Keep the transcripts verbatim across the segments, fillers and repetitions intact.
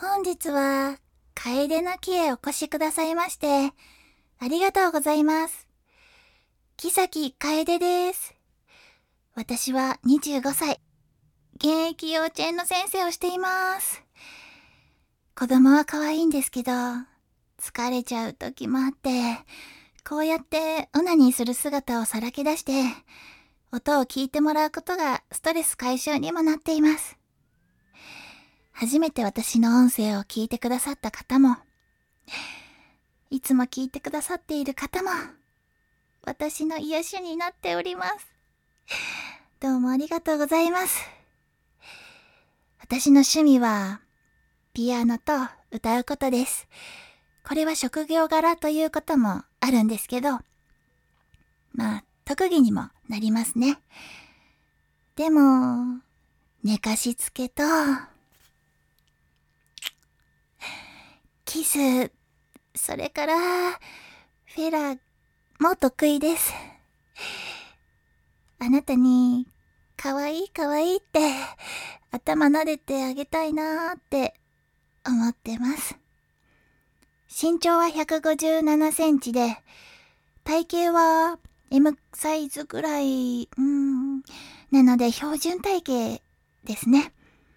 本日は、楓の木へお越しくださいまして、ありがとうございます。木崎楓です。私はにじゅうごさい、現役幼稚園の先生をしています。子供は可愛いんですけど、疲れちゃう時もあって、こうやってオナニーする姿をさらけ出して、音を聞いてもらうことがストレス解消にもなっています。初めて私の音声を聞いてくださった方も、いつも聞いてくださっている方も、私の癒しになっております。どうもありがとうございます。私の趣味は、ピアノと歌うことです。これは職業柄ということもあるんですけど、まあ、特技にもなりますね。でも、寝かしつけと、キス、それから、フェラも得意です。あなたに、かわいいかわいいって、頭撫でてあげたいなーって思ってます。身長はひゃくごじゅうななセンチで、体型は エム サイズぐらい、うーん、なので標準体型ですね。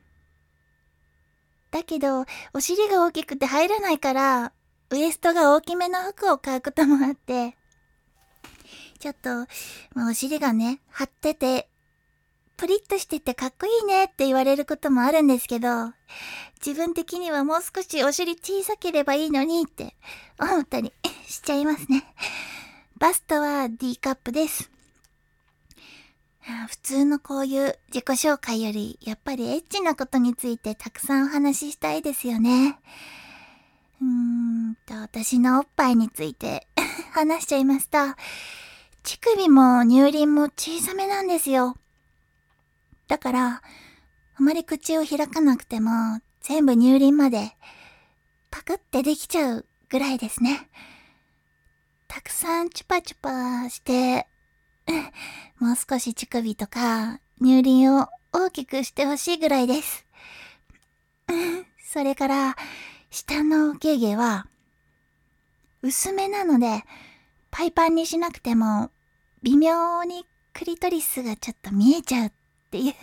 だけど、お尻が大きくて入らないから、ウエストが大きめの服を買うこともあって、ちょっと、まあ、お尻がね、張ってて、プリッとしててかっこいいねって言われることもあるんですけど、自分的にはもう少しお尻小さければいいのにって思ったりしちゃいますね。バストは D カップです。普通のこういう自己紹介よりやっぱりエッチなことについてたくさんお話ししたいですよね。うーんと、私のおっぱいについて話しちゃいますと、乳首も乳輪も小さめなんですよ。だから、あまり口を開かなくても全部乳輪までパクってできちゃうぐらいですね。たくさんチュパチュパして、もう少し乳首とか乳輪を大きくしてほしいぐらいです。それから、下のゲゲは、薄めなので、パイパンにしなくても、微妙にクリトリスがちょっと見えちゃうっていう。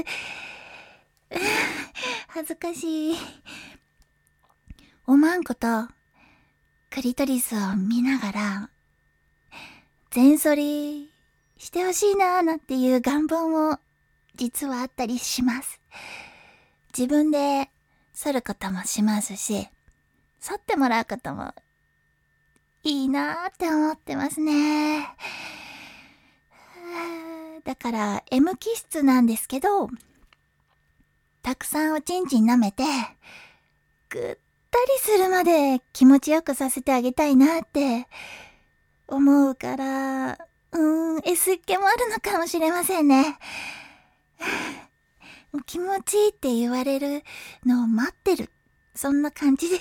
恥ずかしい。おまんことクリトリスを見ながら、全剃りしてほしいなーなんていう願望も実はあったりします。自分で剃ることもしますし、剃ってもらうこともいいなーって思ってますね。だから M 気質なんですけど、たくさんおちんちん舐めて、ぐったりするまで気持ちよくさせてあげたいなって思うから、うーん、S っ気もあるのかもしれませんね。気持ちいいって言われるのを待ってる。そんな感じです。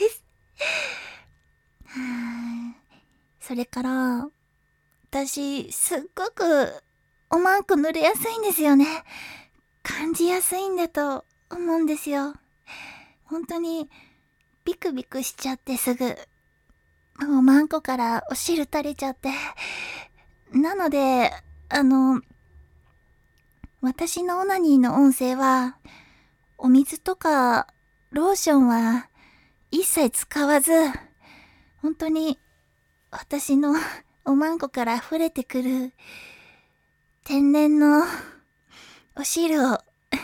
それから、私、すっごくおまんこ濡れやすいんですよね。感じやすいんだと思うんですよ。本当にビクビクしちゃってすぐ、おまんこからお汁垂れちゃって。なので、あの、私のオナニーの音声は、お水とかローションは一切使わず、本当に私のおまんこから溢れてくる天然のお汁を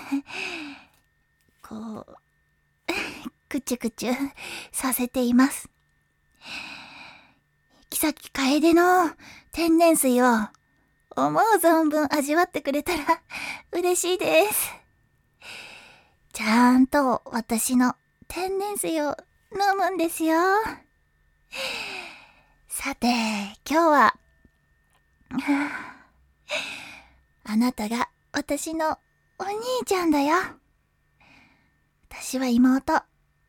こうくちゅくちゅさせています。木崎楓の天然水を思う存分味わってくれたら嬉しいです。ちゃんと私の天然水を飲むんですよ。さて、今日はあなたが私のお兄ちゃんだよ。私は妹。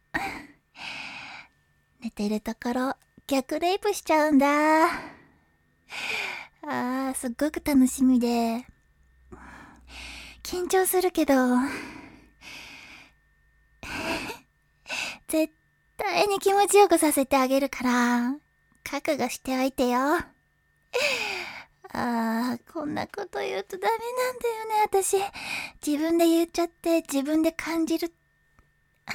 寝てるところ逆レイプしちゃうんだ。あー、すっごく楽しみで緊張するけど絶対に気持ちよくさせてあげるから、覚悟しておいてよ。ああ、こんなこと言うとダメなんだよね、私。自分で言っちゃって、自分で感じる。あ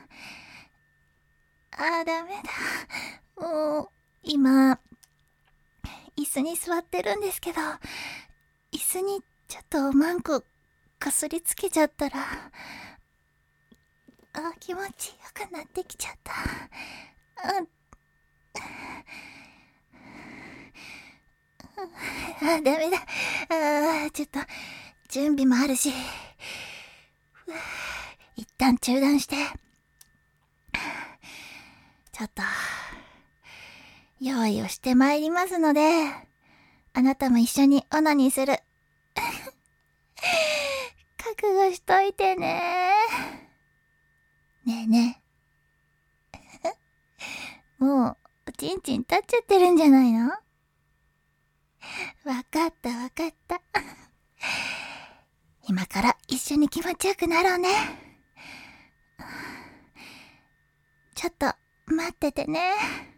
あ、ダメだ。もう、今、椅子に座ってるんですけど、椅子にちょっとマンコかすりつけちゃったら、あ、気持ちよくなってきちゃった。あ、あ、ダメだ。あ、ちょっと、準備もあるし。一旦中断して。ちょっと、用意をしてまいりますので、あなたも一緒にオナニーする。覚悟しといてね。ねえねえ。もう、おちんちん立っちゃってるんじゃないの？わかったわかった。今から一緒に気持ちよくなろうね。ちょっと待っててね。